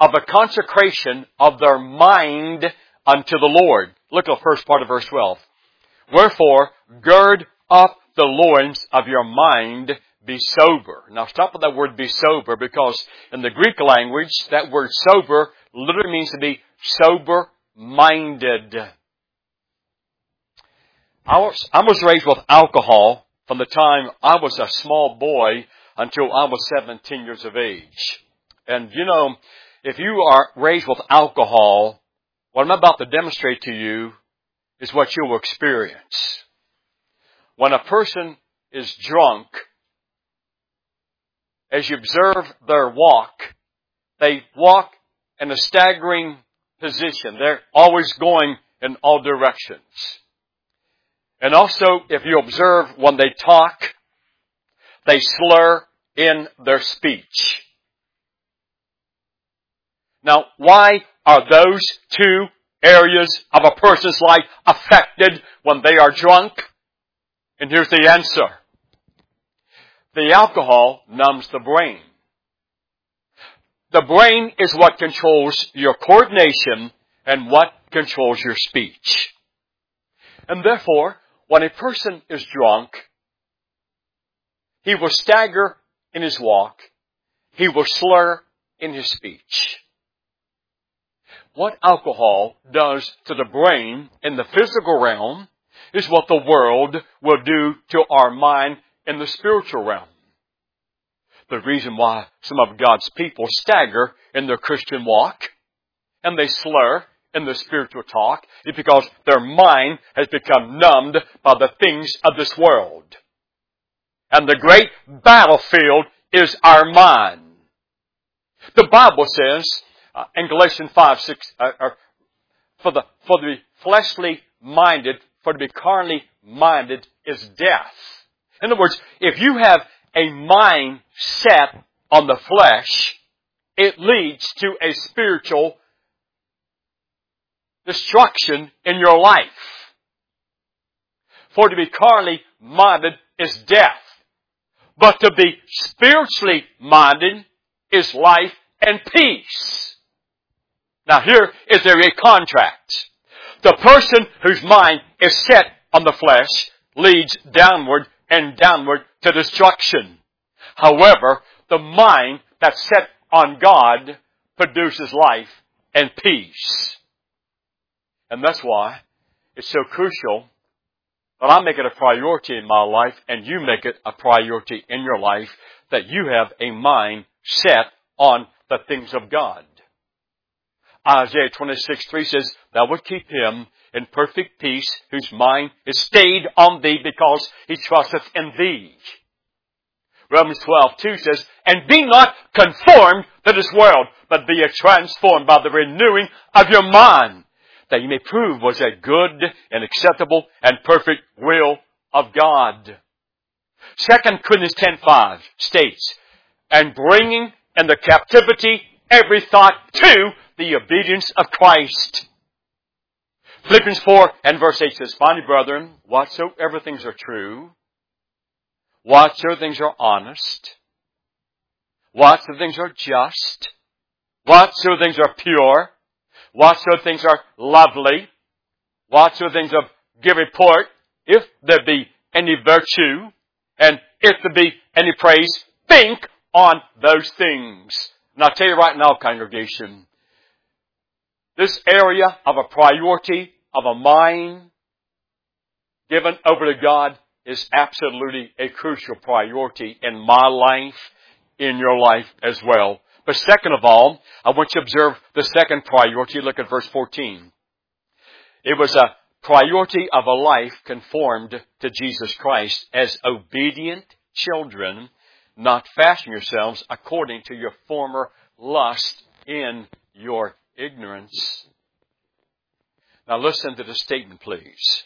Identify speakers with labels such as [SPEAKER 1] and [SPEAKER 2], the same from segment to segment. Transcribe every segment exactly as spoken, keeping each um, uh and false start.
[SPEAKER 1] of a consecration of their mind unto the Lord. Look at the first part of verse twelve. Wherefore, gird up the loins of your mind, be sober. Now stop with that word be sober, because in the Greek language, that word sober literally means to be sober-minded. I was, I was raised with alcohol from the time I was a small boy until I was seventeen years of age. And you know, if you are raised with alcohol, what I'm about to demonstrate to you is what you will experience. When a person is drunk, as you observe their walk, they walk in a staggering position. They're always going in all directions. And also, if you observe when they talk, they slur in their speech. Now, why are those two areas of a person's life affected when they are drunk? And here's the answer. The alcohol numbs the brain. The brain is what controls your coordination and what controls your speech. And therefore, when a person is drunk, he will stagger in his walk. He will slur in his speech. What alcohol does to the brain in the physical realm is what the world will do to our mind in the spiritual realm. The reason why some of God's people stagger in their Christian walk and they slur in their spiritual talk is because their mind has become numbed by the things of this world. And the great battlefield is our mind. The Bible says uh, in Galatians five, six, uh, uh, for the for the fleshly minded, for to be carnally minded is death. In other words, if you have a mind set on the flesh, it leads to a spiritual destruction in your life. For to be carnally minded is death. But to be spiritually minded is life and peace. Now here is there a contract. The person whose mind is set on the flesh leads downward and downward to destruction. However, the mind that's set on God produces life and peace. And that's why it's so crucial that I make it a priority in my life and you make it a priority in your life that you have a mind set on the things of God. Isaiah twenty-six three says, Thou wilt keep him in perfect peace, whose mind is stayed on thee because he trusteth in thee. Romans twelve two says, And be not conformed to this world, but be transformed by the renewing of your mind, that you may prove what's a good and acceptable and perfect will of God. Second Corinthians ten five states, And bringing in the captivity every thought to the obedience of Christ. Philippians four and verse eight says, Finally, brethren, whatsoever things are true, whatsoever things are honest, whatsoever things are just, whatsoever things are pure, whatsoever things are lovely, whatsoever things of good report, if there be any virtue, and if there be any praise, think on those things. And I'll tell you right now, congregation, this area of a priority of a mind given over to God is absolutely a crucial priority in my life, in your life as well. But second of all, I want you to observe the second priority. Look at verse fourteen. It was a priority of a life conformed to Jesus Christ as obedient children, not fashioning yourselves according to your former lust in your ignorance. Now listen to the statement, please.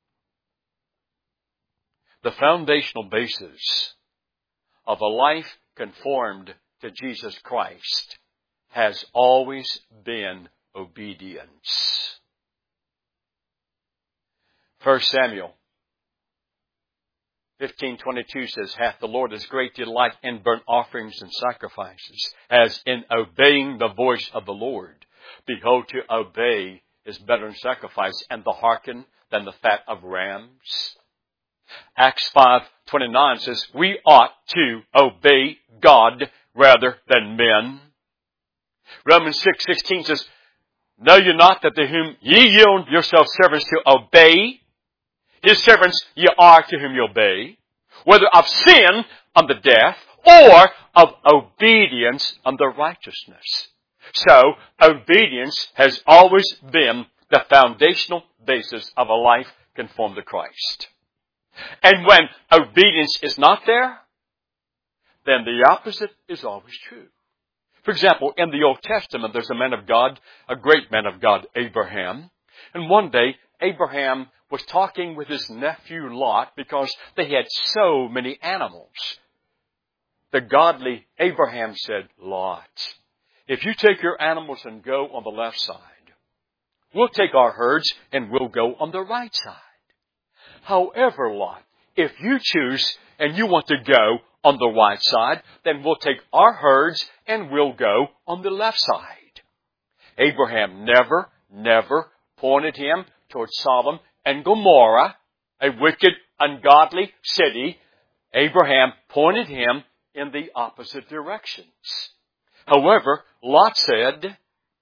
[SPEAKER 1] The foundational basis of a life conformed to Jesus Christ has always been obedience. First Samuel fifteen twenty-two says, hath the Lord his great delight in burnt offerings and sacrifices, as in obeying the voice of the Lord. Behold, to obey is better than sacrifice, and to hearken than the fat of rams. Acts five twenty-nine says, we ought to obey God rather than men. Romans six sixteen says, know you not that to whom ye yield yourselves servants to obey, his servants ye are to whom you obey, whether of sin unto death, or of obedience unto righteousness. So, obedience has always been the foundational basis of a life conformed to Christ. And when obedience is not there, then the opposite is always true. For example, in the Old Testament, there's a man of God, a great man of God, Abraham. And one day, Abraham was talking with his nephew Lot because they had so many animals. The godly Abraham said, Lot, if you take your animals and go on the left side, we'll take our herds and we'll go on the right side. However, Lot, if you choose and you want to go on the right side, then we'll take our herds and we'll go on the left side. Abraham never, never pointed him towards Sodom and Gomorrah, a wicked, ungodly city. Abraham pointed him in the opposite directions. However, Lot said,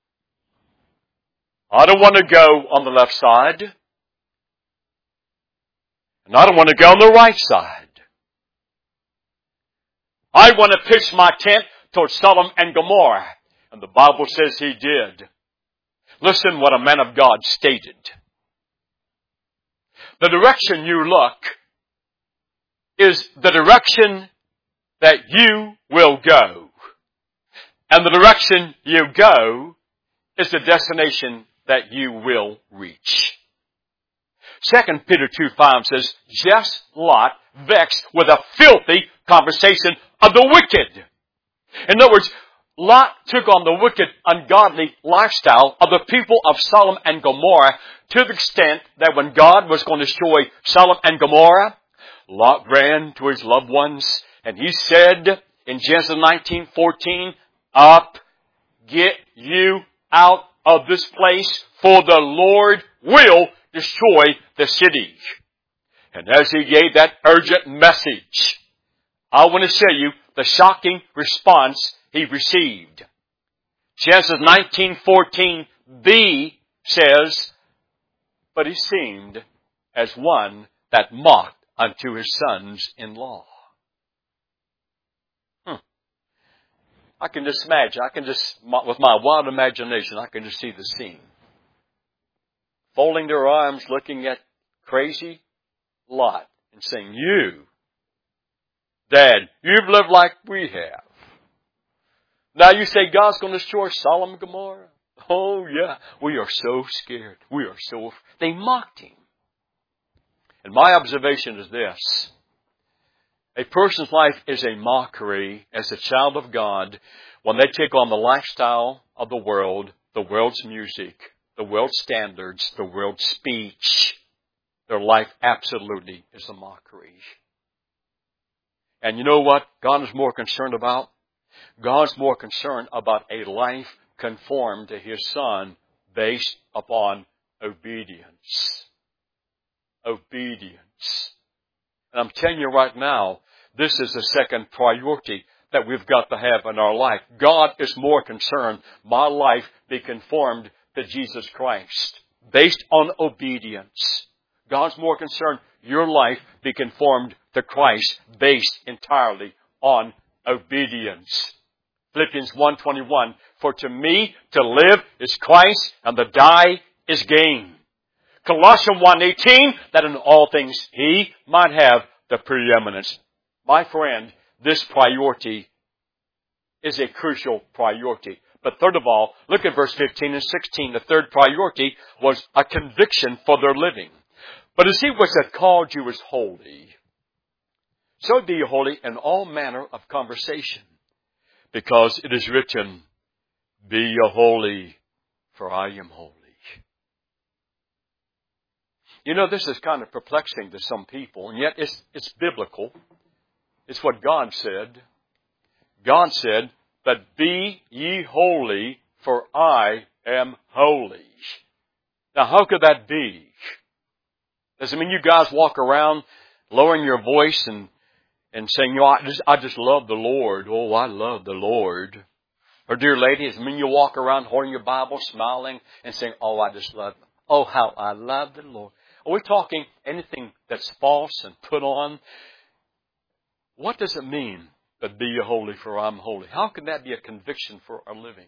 [SPEAKER 1] I don't want to go on the left side, and I don't want to go on the right side. I want to pitch my tent towards Sodom and Gomorrah. And the Bible says he did. Listen what a man of God stated. The direction you look is the direction that you will go. And the direction you go is the destination that you will reach. Second Peter two five says, just Lot vexed with a filthy conversation of the wicked. In other words, Lot took on the wicked, ungodly lifestyle of the people of Sodom and Gomorrah to the extent that when God was going to destroy Sodom and Gomorrah, Lot ran to his loved ones and he said in Genesis nineteen fourteen, up, get you out of this place, for the Lord will destroy the city. And as he gave that urgent message, I want to show you the shocking response he received. Genesis nineteen fourteen b says, but he seemed as one that mocked unto his sons-in-law. Hmm. I can just imagine, I can just, with my wild imagination, I can just see the scene. Folding their arms, looking at crazy Lot and saying, you, Dad, you've lived like we have. Now you say God's going to destroy Sodom and Gomorrah? Oh yeah, we are so scared. We are so, they mocked him. And my observation is this. A person's life is a mockery as a child of God when they take on the lifestyle of the world, the world's music, the world's standards, the world's speech. Their life absolutely is a mockery. And you know what God is more concerned about? God's more concerned about a life conformed to His Son based upon obedience. Obedience. And I'm telling you right now, this is the second priority that we've got to have in our life. God is more concerned my life be conformed to Jesus Christ based on obedience. God's more concerned your life be conformed to Christ based entirely on obedience. Philippians one twenty-one, for to me to live is Christ and to die is gain. Colossians one eighteen, that in all things he might have the preeminence. My friend, this priority is a crucial priority. But third of all, look at verse fifteen and sixteen. The third priority was a conviction for their living. But as he which hath called you is holy, so be ye holy in all manner of conversation. Because it is written, be ye holy, for I am holy. You know, this is kind of perplexing to some people, and yet it's, it's biblical. It's what God said. God said, "But be ye holy, for I am holy." Now, how could that be? Does it mean you guys walk around lowering your voice and, and saying, you know, I just, I just love the Lord. Oh, I love the Lord. Or, dear lady, does it mean you walk around holding your Bible, smiling, and saying, oh, I just love, oh, how I love the Lord. Are we talking anything that's false and put on? What does it mean, "But be ye holy, for I'm holy"? How can that be a conviction for our living?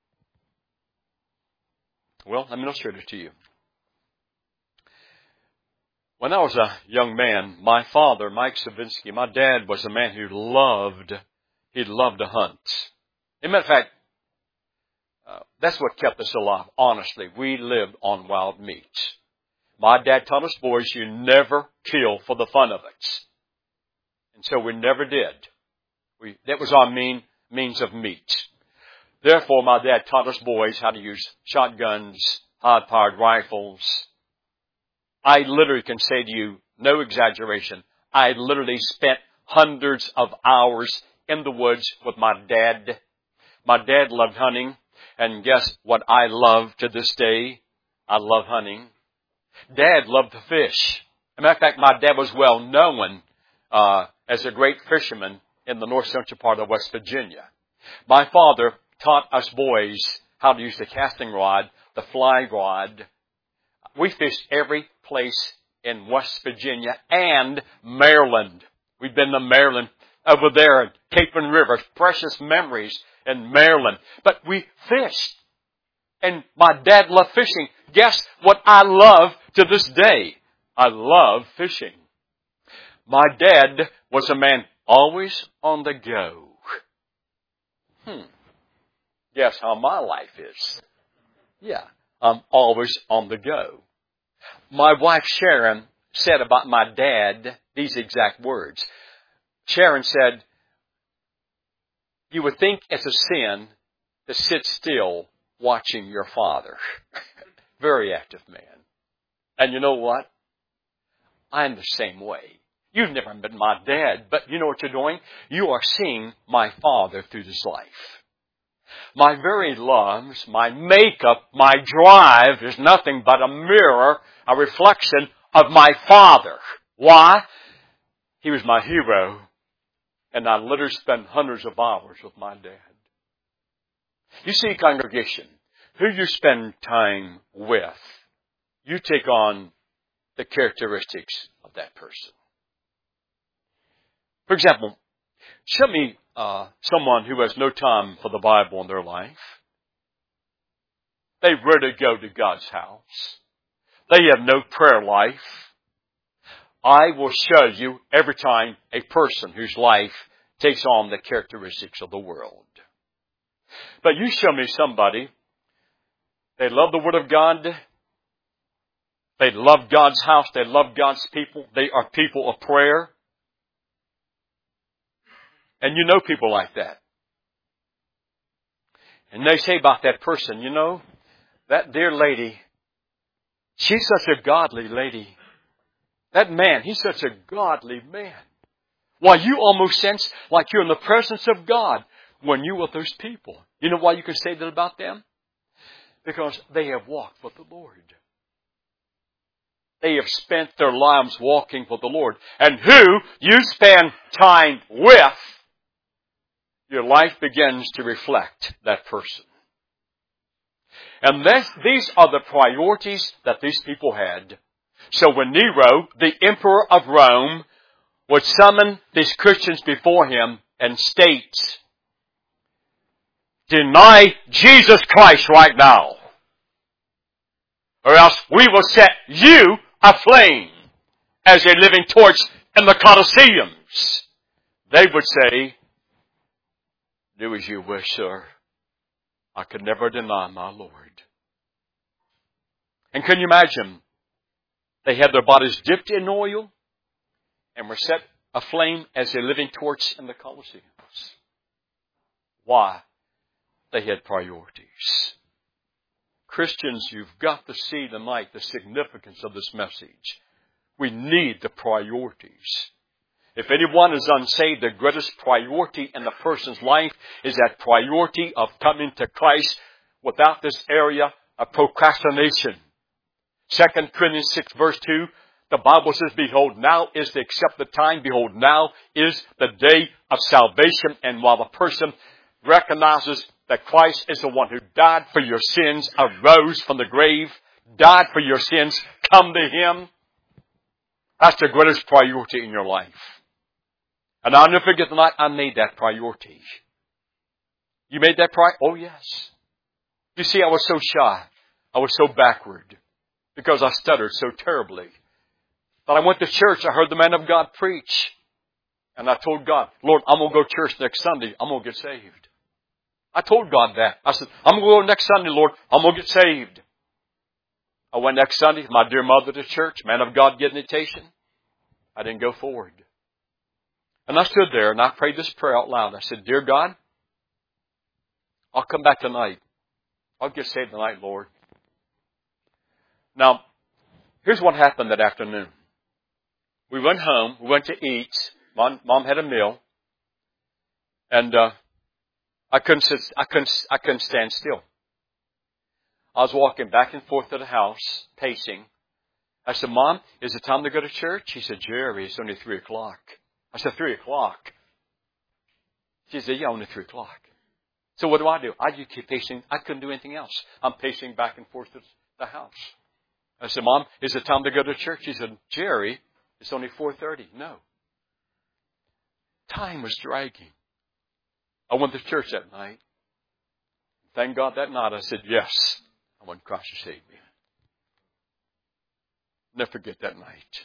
[SPEAKER 1] Well, let me illustrate it to you. When I was a young man, my father, Mike Savinsky, my dad was a man who loved, he loved to hunt. As a matter of fact, uh, that's what kept us alive. Honestly, we lived on wild meat. My dad taught us boys, you never kill for the fun of it. And so we never did. We, that was our mean, means of meat. Therefore, my dad taught us boys how to use shotguns, high-powered rifles. I literally can say to you, no exaggeration, I literally spent hundreds of hours in the woods with my dad. My dad loved hunting, and guess what I love to this day? I love hunting. Dad loved to fish. As a matter of fact, my dad was well known uh, as a great fisherman in the north central part of West Virginia. My father taught us boys how to use the casting rod, the fly rod. We fished every place in West Virginia and Maryland. We've been to Maryland, over there at Capon River, precious memories in Maryland. But we fished. And my dad loved fishing. Guess what I love to this day? I love fishing. My dad was a man always on the go. Hmm. Guess how my life is. Yeah, I'm always on the go. My wife Sharon said about my dad these exact words. Sharon said, "You would think it's a sin to sit still watching your father." Very active man. And you know what? I'm the same way. You've never met my dad, but you know what you're doing? You are seeing my father through this life. My very loves, my makeup, my drive is nothing but a mirror, a reflection of my father. Why? He was my hero, and I literally spent hundreds of hours with my dad. You see, congregation, who you spend time with, you take on the characteristics of that person. For example, show me uh, someone who has no time for the Bible in their life. They rarely go to God's house. They have no prayer life. I will show you every time a person whose life takes on the characteristics of the world. But you show me somebody, they love the Word of God. They love God's house. They love God's people. They are people of prayer. And you know people like that. And they say about that person, you know, that dear lady, she's such a godly lady. That man, he's such a godly man. Why, you almost sense like you're in the presence of God when you're with those people. You know why you can say that about them? Because they have walked with the Lord. They have spent their lives walking with the Lord. And who you spend time with, your life begins to reflect that person. And this, these are the priorities that these people had. So when Nero, the emperor of Rome, would summon these Christians before him and state, "Deny Jesus Christ right now, or else we will set you aflame as a living torch in the Colosseums," they would say, "Do as you wish, sir. I could never deny my Lord." And can you imagine? They had their bodies dipped in oil and were set aflame as a living torch in the Colosseums. Why? They had priorities. Christians, you've got to see tonight the significance of this message. We need the priorities. If anyone is unsaved, the greatest priority in the person's life is that priority of coming to Christ without this area of procrastination. Second Corinthians six verse two, the Bible says, behold, now is the accepted time. Behold, now is the day of salvation. And while the person recognizes that Christ is the one who died for your sins, arose from the grave, died for your sins, come to Him. That's the greatest priority in your life. And I'll never forget the night I made that priority. You made that priority? Oh, yes. You see, I was so shy. I was so backward because I stuttered so terribly. But I went to church. I heard the man of God preach. And I told God, Lord, I'm going to go to church next Sunday. I'm going to get saved. I told God that. I said, I'm going to go next Sunday, Lord. I'm going to get saved. I went next Sunday, my dear mother to church. Man of God, get an invitation. I didn't go forward. And I stood there and I prayed this prayer out loud. I said, dear God, I'll come back tonight. I'll get saved tonight, Lord. Now, here's what happened that afternoon. We went home. We went to eat. Mom, Mom had a meal. And uh, I couldn't sit, I couldn't, I couldn't stand still. I was walking back and forth to the house, pacing. I said, Mom, is it time to go to church? She said, Jerry, it's only three o'clock. I said, three o'clock? She said, yeah, only three o'clock. So what do I do? I just keep pacing. I couldn't do anything else. I'm pacing back and forth to the house. I said, Mom, is it time to go to church? She said, Jerry, it's only four thirty. No. Time was dragging. I went to church that night. Thank God that night I said, yes, I want Christ to save me. Never forget that night.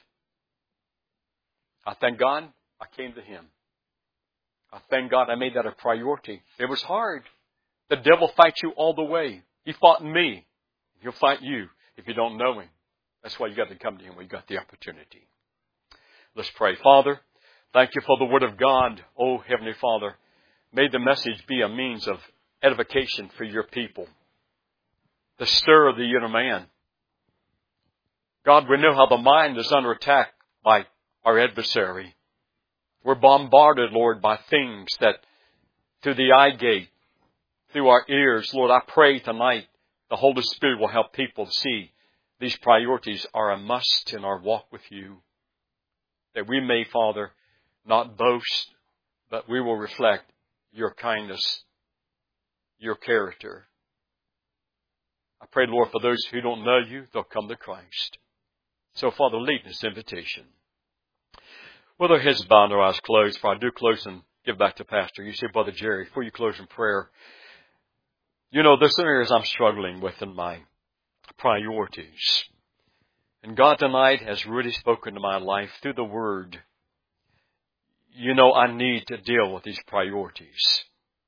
[SPEAKER 1] I thank God I came to Him. I thank God I made that a priority. It was hard. The devil fights you all the way. He fought me. He'll fight you if you don't know Him. That's why you got to come to Him when you got the opportunity. Let's pray. Father, thank You for the Word of God. Oh, Heavenly Father, may the message be a means of edification for Your people. The stir of the inner man. God, we know how the mind is under attack by our adversary. We're bombarded, Lord, by things that through the eye gate, through our ears, Lord, I pray tonight the Holy Spirit will help people see these priorities are a must in our walk with You. That we may, Father, not boast, but we will reflect Your kindness, Your character. I pray, Lord, for those who don't know You, they'll come to Christ. So, Father, lead this invitation. With our heads bowed and our eyes closed, for I do close and give back to Pastor. You say, Brother Jerry, before you close in prayer, you know, there's some areas I'm struggling with in my priorities. And God tonight has really spoken to my life through the Word. You know, I need to deal with these priorities.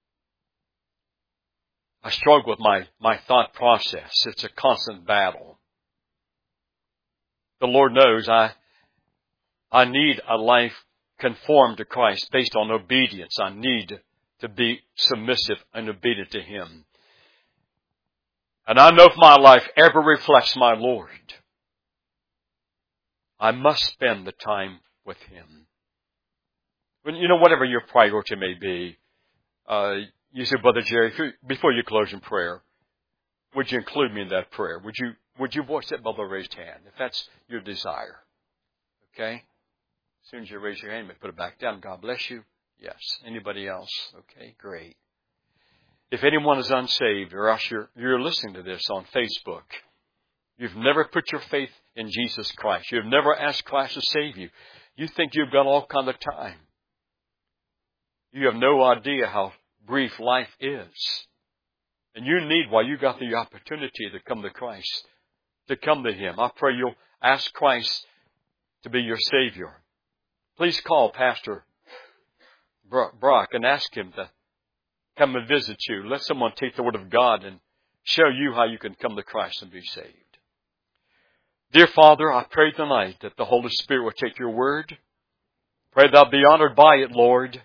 [SPEAKER 1] I struggle with my, my thought process. It's a constant battle. The Lord knows I I need a life conformed to Christ based on obedience. I need to be submissive and obedient to Him. And I know if my life ever reflects my Lord, I must spend the time with Him. When, you know, whatever your priority may be, uh, you say, Brother Jerry, if you, before you close in prayer, would you include me in that prayer? Would you, would you voice that by the raised hand, if that's your desire? Okay? As soon as you raise your hand, you may put it back down. God bless you. Yes. Anybody else? Okay, great. If anyone is unsaved, or else you're, you're listening to this on Facebook, you've never put your faith in Jesus Christ. You've never asked Christ to save you. You think you've got all kind of time. You have no idea how brief life is. And you need, while you got the opportunity to come to Christ, to come to Him. I pray you'll ask Christ to be your Savior. Please call Pastor Brock and ask him to come and visit you. Let someone take the Word of God and show you how you can come to Christ and be saved. Dear Father, I pray tonight that the Holy Spirit will take Your Word. Pray Thou be honored by it, Lord.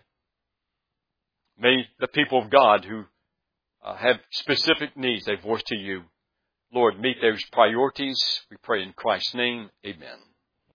[SPEAKER 1] May the people of God who uh, have specific needs they voice to You. Lord, meet those priorities. We pray in Christ's name. Amen.